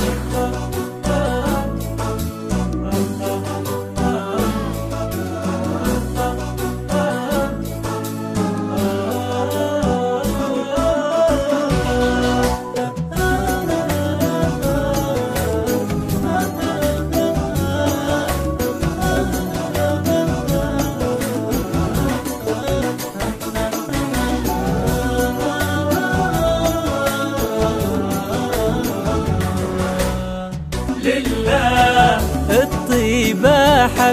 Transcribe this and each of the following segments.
لله الطيبة حب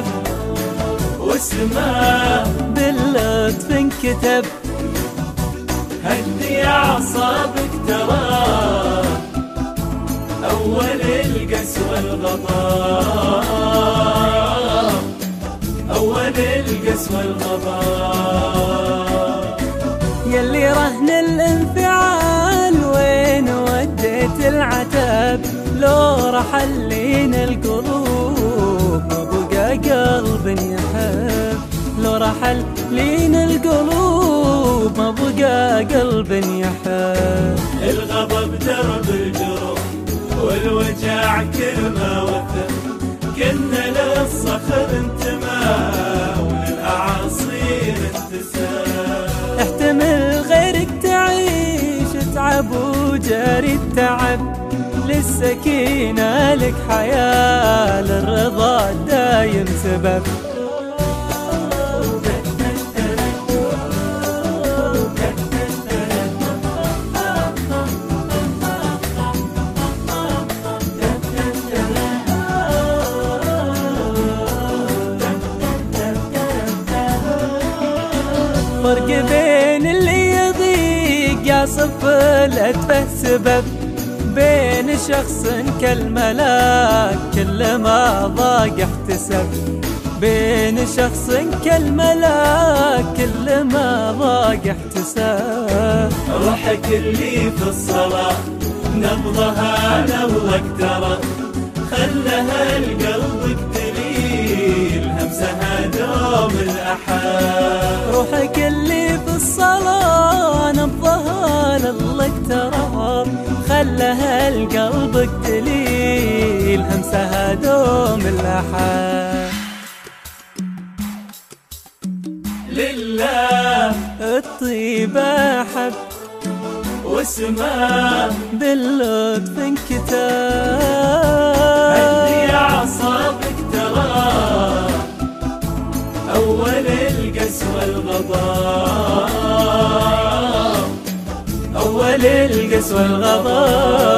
واسمه باللطف انكتب، هدي أعصابك ترى أول القسوة الغضب، أول القسوة الغضب. يلي رهن الانفعال وين وديت العتب، لو رحل لين القلوب ما بقى قلب يحب، لو رحل لين القلوب ما بقى قلب يحب. الغضب درب الجروح والوجع كلمة وثق، كنا للصخر انتمى وللأعاصير انتساب. احتمل غيرك تعيش تعب وجاري التعب، للسكينة لك حياة للرضا دايم سبب. فرق بين اللي يضيق يصف الأتفه سبب، بين شخص كالملاك كل ما ضاق احتسب، بين شخص كالملاك كل ما ضاق احتسب. روحك اللي في الصلاة نبضها نبضك ترى، خلها لقلبك دليل همسها دوم الأحد. روحك اللي في الصلاة نبضها لله ترى، خلها لقلبك دليل همسها دوم الأحد. لله الطيبة حب واسمه باللطف انكتب، هدي أعصابك ترى أول القسوة الغضب، أول القسوة الغضب.